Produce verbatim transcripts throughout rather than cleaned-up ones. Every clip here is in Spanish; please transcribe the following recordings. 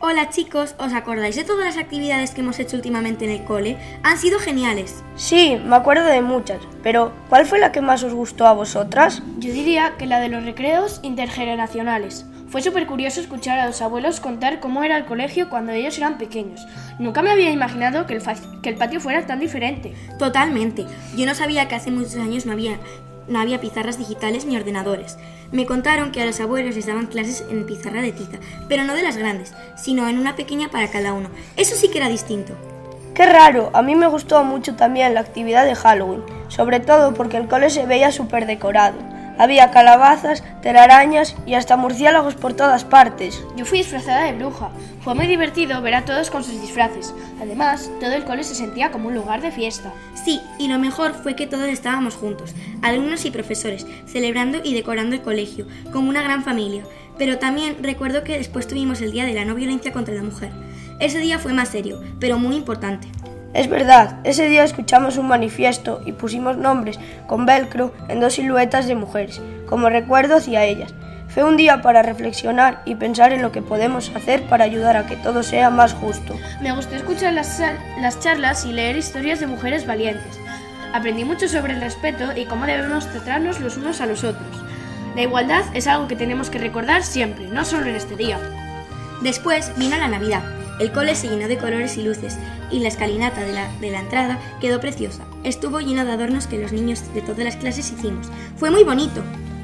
Hola chicos, ¿os acordáis de todas las actividades que hemos hecho últimamente en el cole? Han sido geniales. Sí, me acuerdo de muchas, pero ¿cuál fue la que más os gustó a vosotras? Yo diría que la de los recreos intergeneracionales. Fue súper curioso escuchar a los abuelos contar cómo era el colegio cuando ellos eran pequeños. Nunca me había imaginado que el, fa- que el patio fuera tan diferente. Totalmente. Yo no sabía que hace muchos años no había, no había pizarras digitales ni ordenadores. Me contaron que a los abuelos les daban clases en pizarra de tiza, pero no de las grandes, sino en una pequeña para cada uno. Eso sí que era distinto. ¡Qué raro! A mí me gustó mucho también la actividad de Halloween, sobre todo porque el cole se veía súper decorado. Había calabazas, telarañas y hasta murciélagos por todas partes. Yo fui disfrazada de bruja. Fue muy divertido ver a todos con sus disfraces. Además, todo el cole se sentía como un lugar de fiesta. Sí, y lo mejor fue que todos estábamos juntos, alumnos y profesores, celebrando y decorando el colegio, como una gran familia. Pero también recuerdo que después tuvimos el Día de la No Violencia contra la Mujer. Ese día fue más serio, pero muy importante. Es verdad, ese día escuchamos un manifiesto y pusimos nombres con velcro en dos siluetas de mujeres, como recuerdo hacia ellas. Fue un día para reflexionar y pensar en lo que podemos hacer para ayudar a que todo sea más justo. Me gustó escuchar las, las charlas y leer historias de mujeres valientes. Aprendí mucho sobre el respeto y cómo debemos tratarnos los unos a los otros. La igualdad es algo que tenemos que recordar siempre, no solo en este día. Después vino la Navidad. El cole se llenó de colores y luces, y la escalinata de la, de la entrada quedó preciosa. Estuvo lleno de adornos que los niños de todas las clases hicimos. Fue muy bonito.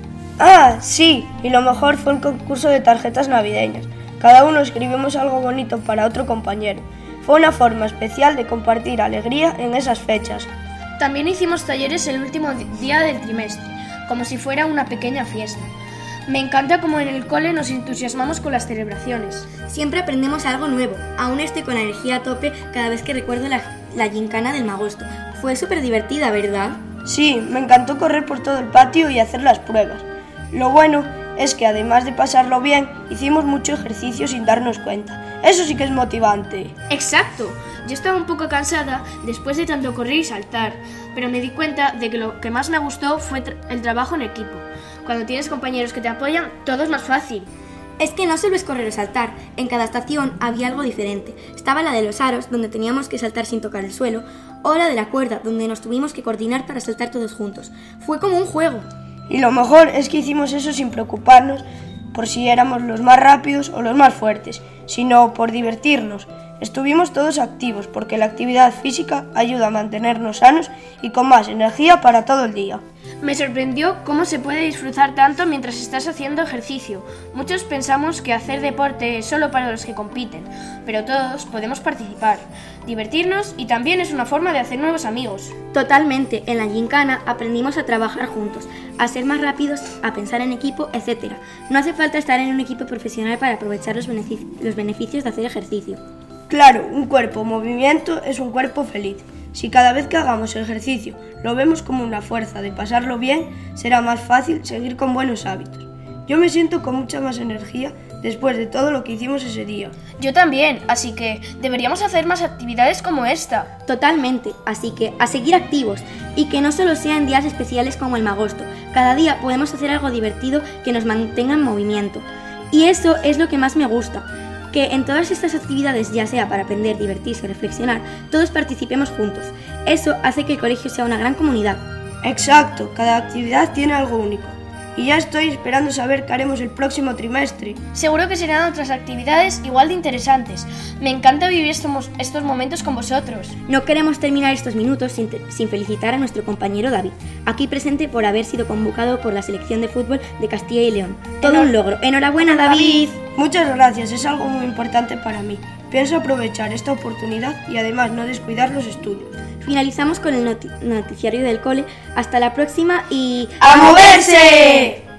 Ah, sí, y lo mejor fue el concurso de tarjetas navideñas. Cada uno escribimos algo bonito para otro compañero. Fue una forma especial de compartir alegría en esas fechas. También hicimos talleres el último día del trimestre, como si fuera una pequeña fiesta. Me encanta cómo en el cole nos entusiasmamos con las celebraciones. Siempre aprendemos algo nuevo. Aún estoy con la energía a tope cada vez que recuerdo la, la gincana del magosto. Fue súper divertida, ¿verdad? Sí, me encantó correr por todo el patio y hacer las pruebas. Lo bueno es que además de pasarlo bien, hicimos mucho ejercicio sin darnos cuenta. Eso sí que es motivante. Exacto. Yo estaba un poco cansada después de tanto correr y saltar, pero me di cuenta de que lo que más me gustó fue tra- el trabajo en equipo. Cuando tienes compañeros que te apoyan, todo es más fácil. Es que no solo es correr o saltar, en cada estación había algo diferente. Estaba la de los aros, donde teníamos que saltar sin tocar el suelo, o la de la cuerda, donde nos tuvimos que coordinar para saltar todos juntos. Fue como un juego. Y lo mejor es que hicimos eso sin preocuparnos por si éramos los más rápidos o los más fuertes, sino por divertirnos. Estuvimos todos activos porque la actividad física ayuda a mantenernos sanos y con más energía para todo el día. Me sorprendió cómo se puede disfrutar tanto mientras estás haciendo ejercicio. Muchos pensamos que hacer deporte es solo para los que compiten, pero todos podemos participar, divertirnos y también es una forma de hacer nuevos amigos. Totalmente, en la gincana aprendimos a trabajar juntos, a ser más rápidos, a pensar en equipo, etcétera. No hace falta estar en un equipo profesional para aprovechar los benefic- los beneficios de hacer ejercicio. Claro, un cuerpo en movimiento es un cuerpo feliz. Si cada vez que hagamos ejercicio lo vemos como una fuerza de pasarlo bien, será más fácil seguir con buenos hábitos. Yo me siento con mucha más energía después de todo lo que hicimos ese día. Yo también, así que deberíamos hacer más actividades como esta. Totalmente, así que a seguir activos y que no solo sean días especiales como el magosto. Cada día podemos hacer algo divertido que nos mantenga en movimiento. Y eso es lo que más me gusta. Que en todas estas actividades, ya sea para aprender, divertirse, reflexionar, todos participemos juntos. Eso hace que el colegio sea una gran comunidad. Exacto, cada actividad tiene algo único. Y ya estoy esperando saber qué haremos el próximo trimestre. Seguro que serán otras actividades igual de interesantes. Me encanta vivir estos, estos momentos con vosotros. No queremos terminar estos minutos sin, te- sin felicitar a nuestro compañero David, aquí presente por haber sido convocado por la selección de fútbol de Castilla y León. Todo Enhor- un logro. ¡Enhorabuena, David! Muchas gracias, es algo muy importante para mí. Pienso aprovechar esta oportunidad y además no descuidar los estudios. Finalizamos con el noti- noticiario del cole. Hasta la próxima y... ¡A moverse!